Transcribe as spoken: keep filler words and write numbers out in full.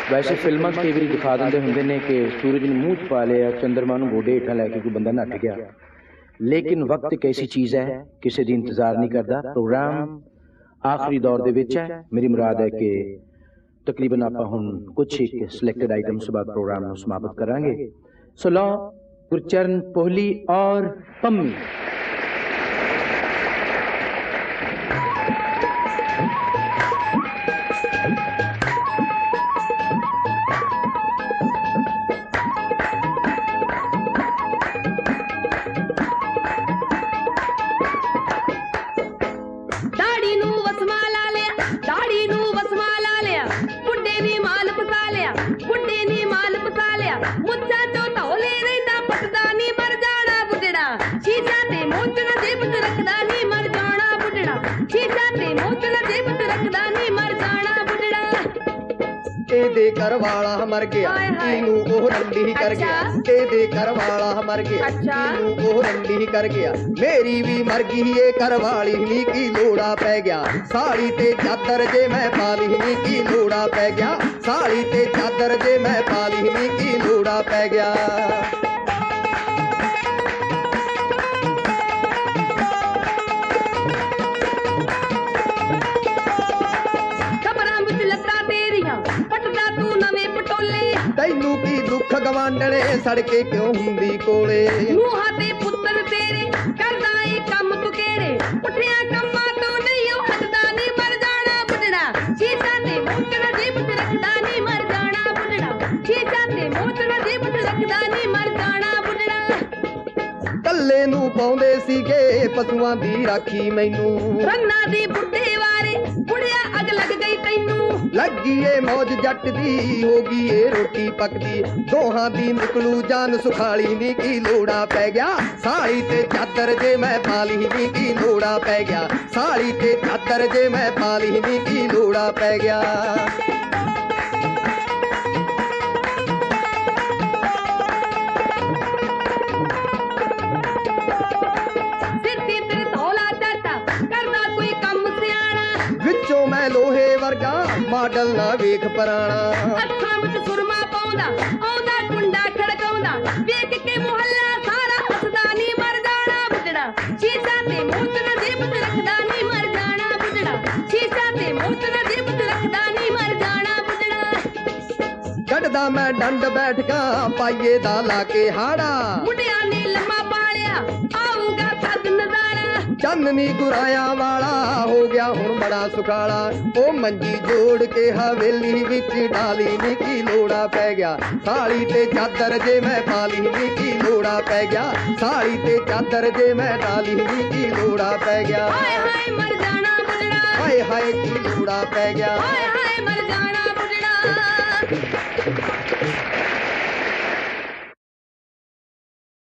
वैसे फिल्मां कई बार दिखा देंगे होंगे ने कि सूरज ने मूँह च पा लिया, चंद्रमा नूं गोडे हेठां लैके कोई बंदा नट गया, लेकिन वक्त एक ऐसी चीज़ है किसी दी इंतजार नहीं करता। प्रोग्राम आखिरी दौर दे विच है। मेरी मुराद है कि तकरीबन आप हुण कुछ एक सिलेक्टेड आइटम्स बाद प्रोग्राम नूं समाप्त करांगे। सो लो गुरचरण पोहली और पम्मी। दे कर वाला मर गया तीनू ओह रंडी कर गया, दे दे कर वाला मर गया तीनू ओह रंडी कर गया। मेरी भी मर गई ये कर वाली नी की लोड़ा पै गया, साड़ी ते चादर जे मैं पाली नी की लोड़ा पै गया, साड़ी ते चादर जे मैं पाली नी की लोड़ा पै गया। तैनू की दुख गवांडने सड़के क्यों हुंदी कोले, मूहां ते पुत्तर तेरे करदा ए कम तू केड़े, उठिया कम्मा तो नहीं ओ हटदा नी मर जाना बुढ़ड़ा, शीशा ते मोचना जेब च रखदा नी मर जाना बुढ़ड़ा, शीशा ते मोचना जेब च रखदा नी मर जाना बुढ़ड़ा। कल्ले नू पाउंदे सीगे पशुआं दी राखी मैनू, रन्ना दी बुढ़े वारे बुढ़िया अग लग गई तैनू, लगी ए मौज जट दी होगी ए रोटी पकदी, दोहां दी निकलू जान सुखाली नी की लोड़ा पै गया, साड़ी ते चादर जे मैं पाली नी की लोड़ा पै गया, साड़ी ते चादर जे मैं पाली नी की लोड़ा पै गया। विचों मैं लोहे वर्गा मॉडल ना वेख पराना, अखां विच सुरमा पाउंदा आउंदा कुंडा खड़काउंदा, वेख के मुहल्ला सारा हसदा नी मर जाना बुढ़ड़ा, शीशा ते मोचना जेब च रखदा नी मर जाना बुढ़ड़ा, शीशा ते मोचना जेब च रखदा नी मर जाना बुढ़ड़ा। कटदा मैं डंड बैठका पाइए दा लाके हाड़ा, बुढ़िया ने लम्मा पालिया आऊगा तद नजारा, चन्नी गुराया वाला हो गया हुण बड़ा सुखाला, ओ मंजी जोड़ के हवेली विच डाली नी की लोड़ा पै गया, साड़ी ते चादर जे मैं पाली नी की लोड़ा पै गया, साड़ी ते चादर जे मैं डाली नी की लोड़ा पै गया। हाय हाय मर जाना बुढ़ड़ा, हाय हाय की लोड़ा पै गया, हाय हाय मर जाना